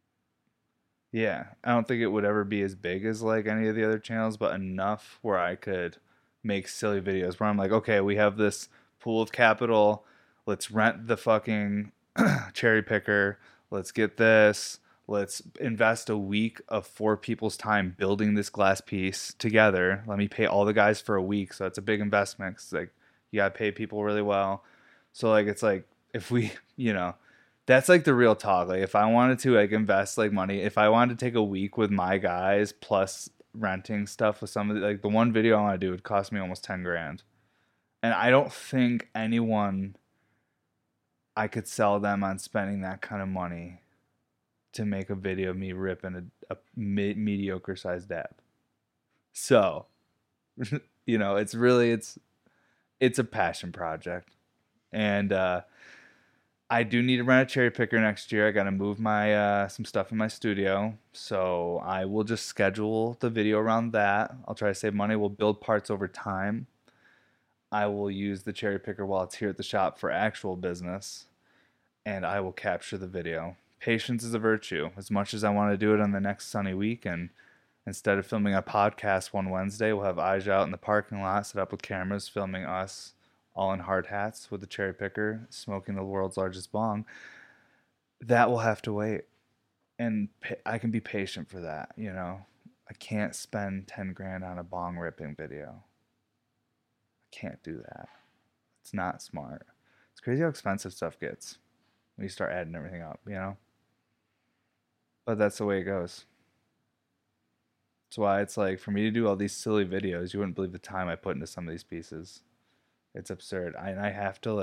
yeah, I don't think it would ever be as big as like any of the other channels, but enough where I could make silly videos where I'm like, okay, we have this pool of capital. Let's rent the fucking cherry picker. Let's get this. Let's invest a week of 4 people's time building this glass piece together. Let me pay all the guys for a week. So it's a big investment because like you got to pay people really well. So like it's like if we, that's like the real talk. Like if I wanted to like invest like money, if I wanted to take a week with my guys plus renting stuff with somebody, like the one video I want to do would cost me almost 10 grand. And I don't think anyone I could sell them on spending that kind of money to make a video of me ripping a mediocre sized dab. So, it's a passion project. And I do need to rent a cherry picker next year. I got to move my some stuff in my studio, so I will just schedule the video around that. I'll try to save money. We'll build parts over time. I will use the cherry picker while it's here at the shop for actual business, and I will capture the video. Patience is a virtue. As much as I want to do it on the next sunny week, and instead of filming a podcast one Wednesday, we'll have Aja out in the parking lot set up with cameras filming us all in hard hats with a cherry picker, smoking the world's largest bong. That will have to wait. And I can be patient for that, I can't spend 10 grand on a bong ripping video. I can't do that. It's not smart. It's crazy how expensive stuff gets when you start adding everything up. But that's the way it goes. That's why it's like, for me to do all these silly videos, you wouldn't believe the time I put into some of these pieces. It's absurd. I have to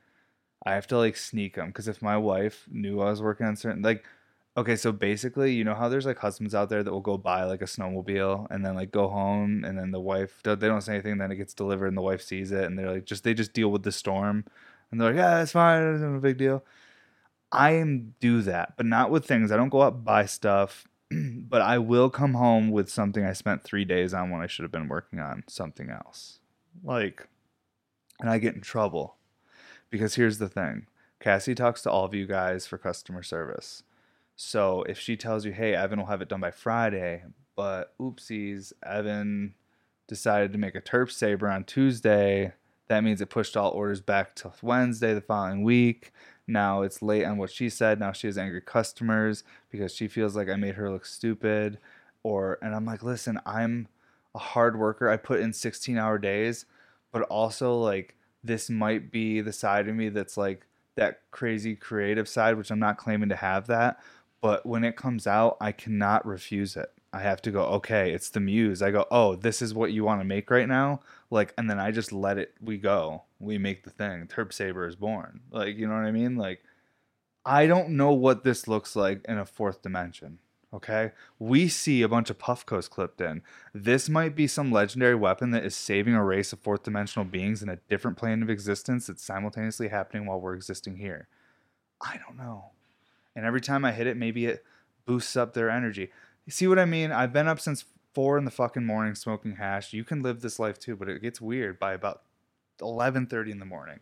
sneak them, because if my wife knew I was working on certain, like, okay, so basically, you know how there's like husbands out there that will go buy like a snowmobile and then like go home, and then the wife, they don't say anything, then it gets delivered and the wife sees it and they're like, they just deal with the storm, and they're like, yeah, it's fine, it's not a big deal. I do that, but not with things. I don't go out and buy stuff, but I will come home with something I spent 3 days on when I should have been working on something else. Like, and I get in trouble because here's the thing. Cassie talks to all of you guys for customer service. So if she tells you, hey, Evan will have it done by Friday, but oopsies, Evan decided to make a Terp Saber on Tuesday, that means it pushed all orders back to Wednesday the following week. Now it's late on what she said. Now she has angry customers because she feels like I made her look stupid. And I'm like, listen, I'm a hard worker. I put in 16-hour days, but also like this might be the side of me that's like that crazy creative side, which I'm not claiming to have that. But when it comes out, I cannot refuse it. I have to go, okay, it's the muse. I go, oh, this is what you want to make right now? Like, and then I just let it, we go. We make the thing. Terp Saber is born. Like, you know what I mean? Like, I don't know what this looks like in a fourth dimension. Okay? We see a bunch of Puffcos clipped in. This might be some legendary weapon that is saving a race of fourth dimensional beings in a different plane of existence that's simultaneously happening while we're existing here. I don't know. And every time I hit it, maybe it boosts up their energy. You see what I mean? I've been up since 4 in the fucking morning smoking hash. You can live this life too, but it gets weird by about 11:30 in the morning.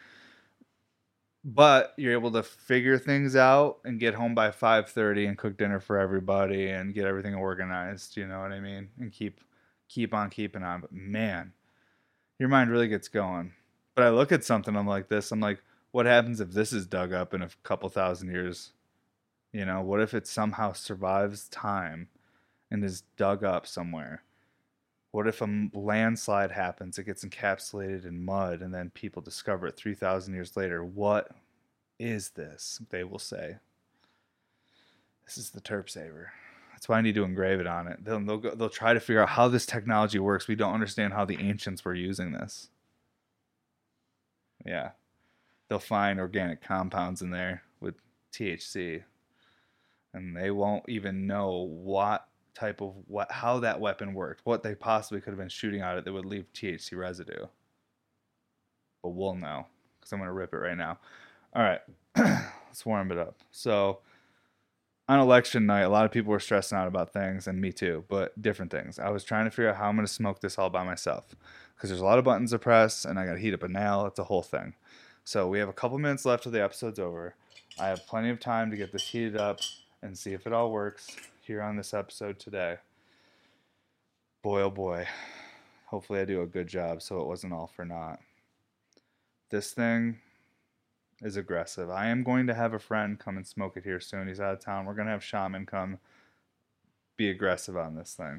But you're able to figure things out and get home by 5:30 and cook dinner for everybody and get everything organized, you know what I mean? And keep on keeping on. But man, your mind really gets going. But I look at something, I'm like this, I'm like, what happens if this is dug up in a couple thousand years? What if it somehow survives time and is dug up somewhere? What if a landslide happens, it gets encapsulated in mud, and then people discover it 3,000 years later? What is this? They will say, this is the Terp Saber. That's why I need to engrave it on it. They'll try to figure out how this technology works. We don't understand how the ancients were using this. Yeah. They'll find organic compounds in there with THC. And they won't even know how that weapon worked, what they possibly could have been shooting at it that would leave THC residue. But we'll know, because I'm going to rip it right now. All right, let's warm it up. So on election night, a lot of people were stressing out about things, and me too, but different things. I was trying to figure out how I'm going to smoke this all by myself, because there's a lot of buttons to press, and I got to heat up a nail. It's a whole thing. So we have a couple minutes left till the episode's over. I have plenty of time to get this heated up and see if it all works here on this episode today. Boy, oh boy. Hopefully I do a good job so it wasn't all for naught. This thing is aggressive. I am going to have a friend come and smoke it here soon. He's out of town. We're going to have Shaman come be aggressive on this thing.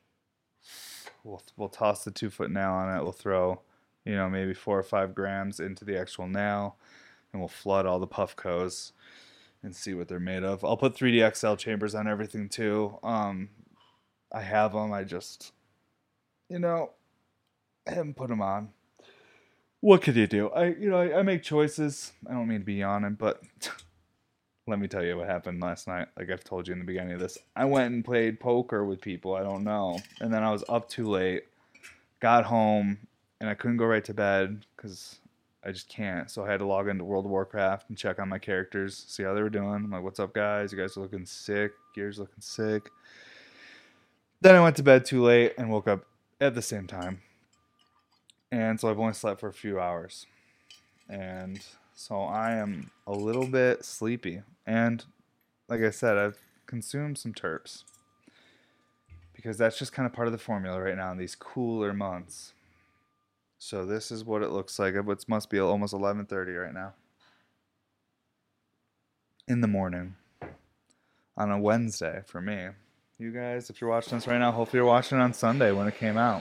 We'll toss the 2-foot nail on it. We'll throw, maybe 4 or 5 grams into the actual nail, and we'll flood all the Puffcos and see what they're made of. I'll put 3D XL chambers on everything too. I have them. I just, I haven't put them on. What could you do? I make choices. I don't mean to be yawning, but let me tell you what happened last night. Like I've told you in the beginning of this, I went and played poker with people I don't know, and then I was up too late. Got home, and I couldn't go right to bed because I just can't. So I had to log into World of Warcraft and check on my characters, see how they were doing. I'm like, "What's up, guys? You guys are looking sick. Gear's looking sick." Then I went to bed too late and woke up at the same time, and so I've only slept for a few hours, and so I am a little bit sleepy. And like I said, I've consumed some terps because that's just kind of part of the formula right now in these cooler months. So this is what it looks like. It must be almost 11:30 right now in the morning on a Wednesday for me. You guys, if you're watching this right now, hopefully you're watching it on Sunday when it came out.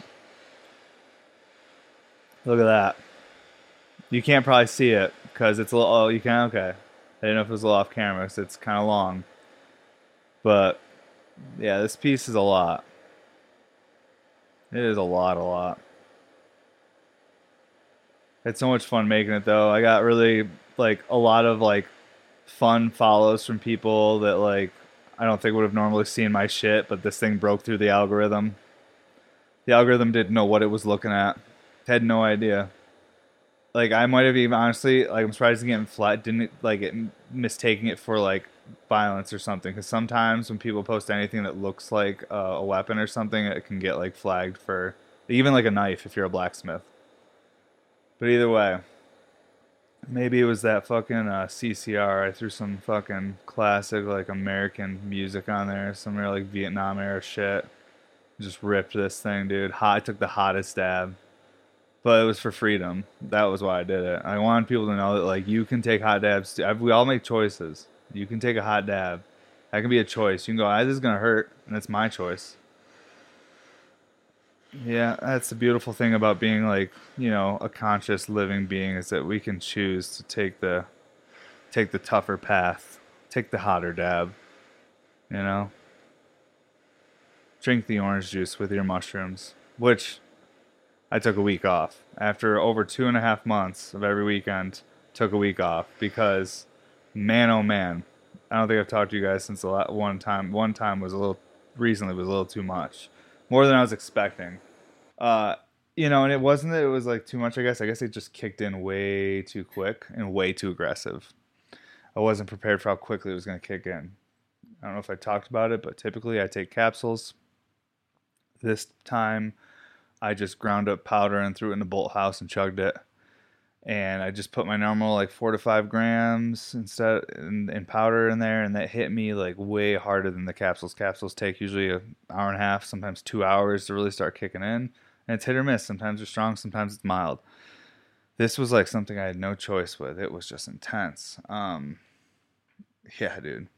Look at that. You can't probably see it because it's a little. Oh, you can. Okay. I didn't know if it was a little off camera, so it's kind of long. But yeah, this piece is a lot. It is a lot, a lot. It's so much fun making it though. I got really like a lot of like fun follows from people that like I don't think would have normally seen my shit, but this thing broke through the algorithm. The algorithm didn't know what it was looking at. Had no idea. Like I might have even honestly like I'm surprised it getting flat didn't like it mistaking it for like violence or something because sometimes when people post anything that looks like a weapon or something it can get like flagged for even like a knife if you're a blacksmith. But either way, maybe it was that fucking CCR. I threw some fucking classic like American music on there, some real like Vietnam era shit. Just ripped this thing, dude. Hot. I took the hottest dab, but it was for freedom. That was why I did it. I wanted people to know that like you can take hot dabs. Too. We all make choices. You can take a hot dab. That can be a choice. You can go, this is gonna hurt, and it's my choice. Yeah, that's the beautiful thing about being like, a conscious living being is that we can choose to take the tougher path, take the hotter dab, you know? Drink the orange juice with your mushrooms, which I took a week off. After over 2.5 months of every weekend, took a week off because, man, oh man, I don't think I've talked to you guys since the one time. One time was a little, recently was a little too much. More than I was expecting. Uh, and it wasn't that it was like too much, I guess. I guess it just kicked in way too quick and way too aggressive. I wasn't prepared for how quickly it was going to kick in. I don't know if I talked about it, but typically I take capsules. This time I just ground up powder and threw it in the Bolt House and chugged it. And I just put my normal like 4 to 5 grams instead in powder in there, and that hit me like way harder than the capsules. Capsules take usually an hour and a half, sometimes 2 hours to really start kicking in, and it's hit or miss. Sometimes it's strong, sometimes it's mild. This was like something I had no choice with. It was just intense. Yeah, dude,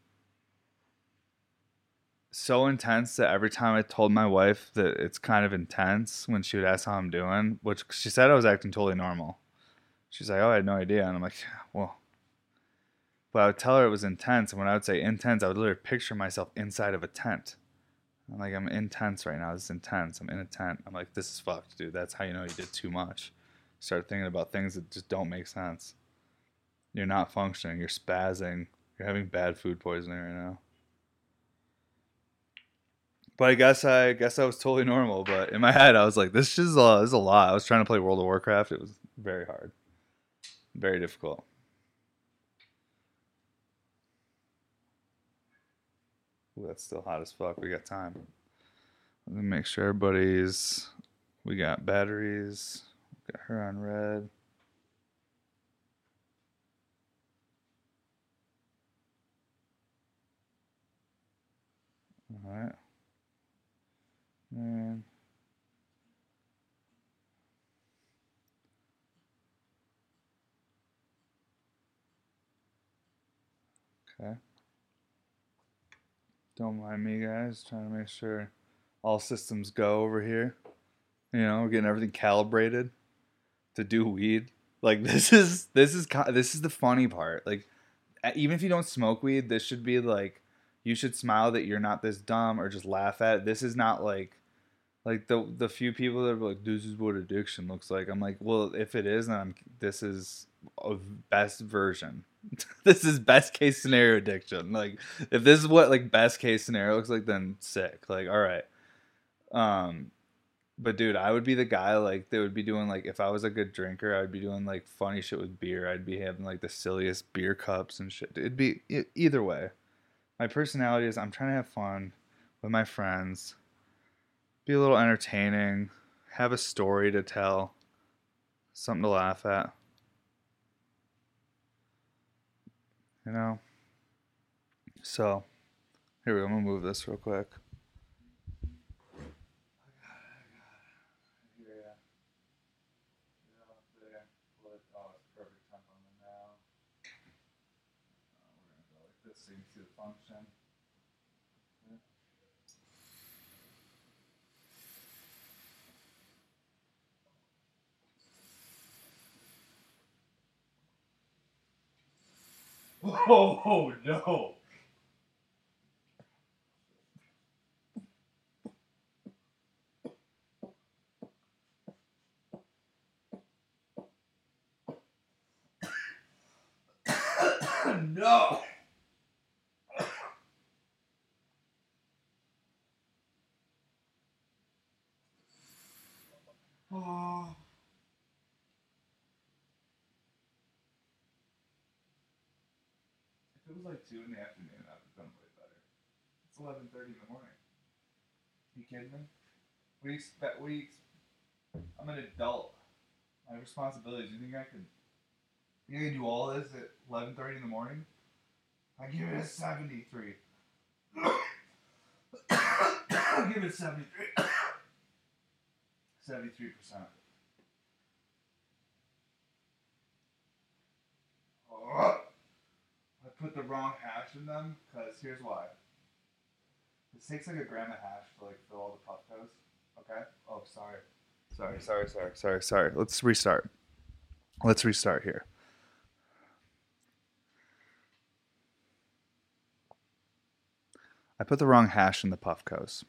so intense that every time I told my wife that it's kind of intense when she would ask how I'm doing, which she said I was acting totally normal. She's like, "Oh, I had no idea," and I'm like, "Well." But I would tell her it was intense, and when I would say intense, I would literally picture myself inside of a tent. I'm like, I'm intense right now. This is intense. I'm in a tent. I'm like, this is fucked, dude. That's how you know you did too much. Start thinking about things that just don't make sense. You're not functioning. You're spazzing. You're having bad food poisoning right now. But I guess I was totally normal. But in my head, I was like, this is a lot. I was trying to play World of Warcraft. It was very hard, very difficult. Ooh, that's still hot as fuck. We got time. Let me make sure everybody's. We got batteries. We got her on red. All right. And okay. Don't mind me, guys. Trying to make sure all systems go over here. We're getting everything calibrated to do weed. Like this is the funny part. Like even if you don't smoke weed, this should be like you should smile that you're not this dumb or just laugh at it. This is not Like the few people that are like, this is what addiction looks like. I'm like, well, if it is, then this is a best version. This is best case scenario addiction. Like, if this is what like best case scenario looks like, then sick. Like, all right. Um, but dude, I would be the guy like that would be doing like if I was a good drinker, I would be doing like funny shit with beer. I'd be having like the silliest beer cups and shit. It'd be either way. My personality is I'm trying to have fun with my friends, be a little entertaining, have a story to tell, something to laugh at. You know? So, here we go. I'm going to move this real quick. So you can see the function. Oh no! No! Oh. If it was like 2 in the afternoon, I would have done way better. It's 11:30 in the morning. You kidding me? What do you expect? I'm an adult. My responsibilities. You think I can? You think I can do all this at 11:30 in the morning? I give it a 73. I give it 73. 73%. Oh, I put the wrong hash in them because here's why. This takes like a gram of hash to like fill all the Puffcos. Okay. Oh, sorry. Sorry. Let's restart. Let's restart here. I put the wrong hash in the Puffcos.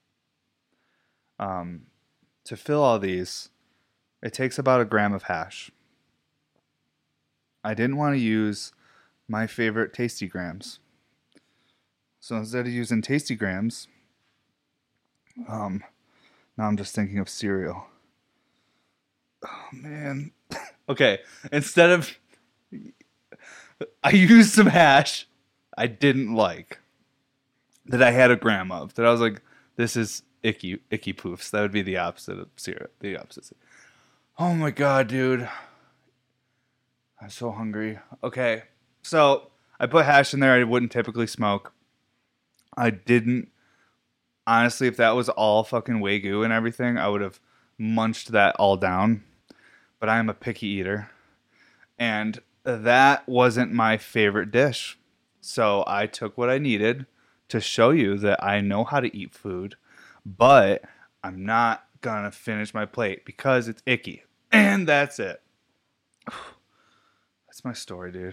To fill all these, it takes about a gram of hash. I didn't want to use my favorite Tasty Grams. So instead of using Tasty Grams, now I'm just thinking of cereal. Oh, man. Okay, instead of... I used some hash I didn't like. That I had a gram of. That I was like, this is icky poofs. That would be the opposite of cereal. The opposite. Oh my god, dude. I'm so hungry. Okay, so I put hash in there I wouldn't typically smoke. I didn't. Honestly, if that was all fucking Wagyu and everything, I would have munched that all down. But I am a picky eater. And that wasn't my favorite dish. So I took what I needed to show you that I know how to eat food, but I'm not gonna finish my plate because it's icky. And that's it. That's my story, dude.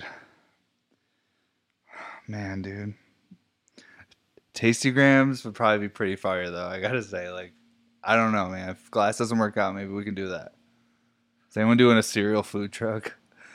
Man, dude. Tasty Grams would probably be pretty fire, though. I gotta say, like, I don't know, man. If glass doesn't work out, maybe we can do that. Is anyone doing a cereal food truck?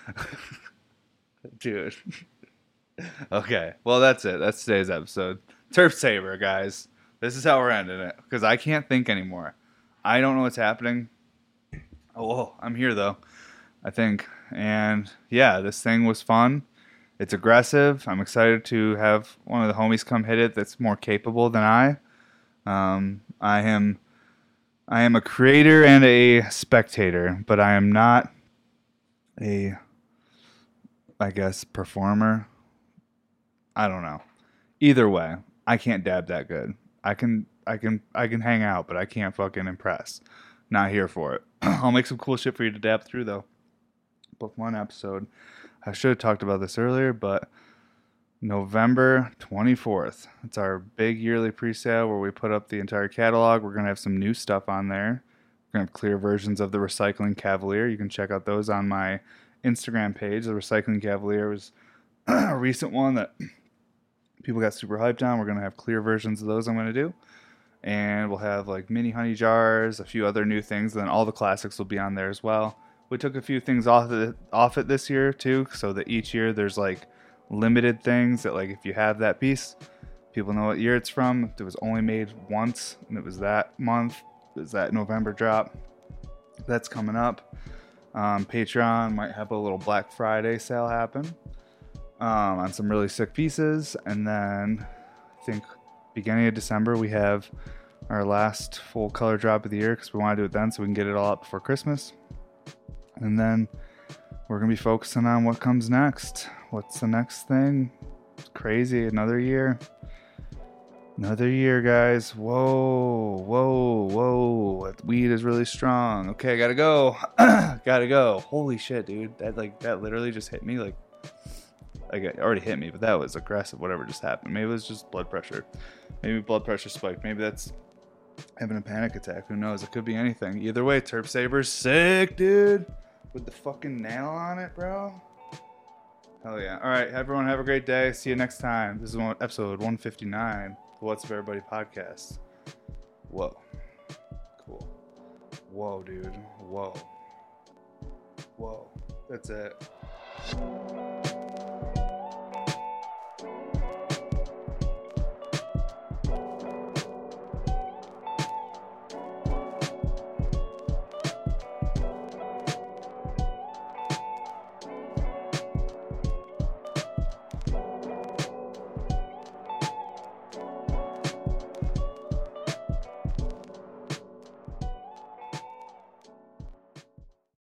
Dude. Okay, well, that's it. That's today's episode. Terp Saber, guys. This is how we're ending it because I can't think anymore. I don't know what's happening. Oh, I'm here though, I think. And yeah, this thing was fun. It's aggressive. I'm excited to have one of the homies come hit it that's more capable than I. I am a creator and a spectator, but I am not a, I guess, performer. I don't know. Either way, I can't dab that good. I can hang out, but I can't fucking impress. Not here for it. I'll make some cool shit for you to dab through though. Book one episode. I should have talked about this earlier, but November 24th. It's our big yearly pre-sale where we put up the entire catalog. We're going to have some new stuff on there. We're going to have clear versions of the Recycling Cavalier. You can check out those on my Instagram page. The Recycling Cavalier was a recent one that people got super hyped on. We're going to have clear versions of those I'm going to do. and we'll have like mini honey jars, a few other new things, and then all the classics will be on there as well. We took a few things off it this year too, so that each year there's like limited things that, like, if you have that piece, people know what year it's from. It was only made once, and it was that month. It was that November drop. That's coming up. Patreon might have a little Black Friday sale happen on some really sick pieces, and then I think beginning of December we have our last full color drop of the year, because we want to do it then so we can get it all out before Christmas. And then we're going to be focusing on what comes next. What's the next thing? It's crazy. Another year, guys. Whoa. That weed is really strong. Okay, I gotta go. Holy shit, dude. That literally just hit me. Like it already hit me, but that was aggressive. Whatever just happened. Maybe it was just blood pressure. Maybe blood pressure spiked. Maybe that's having a panic attack. Who knows? It could be anything. Either way, Terp Saber's sick, dude. With the fucking nail on it, bro. Hell yeah. All right, everyone, have a great day. See you next time. This is episode 159 of What's Up Everybody podcast. Whoa. Cool. Whoa, dude. Whoa. That's it.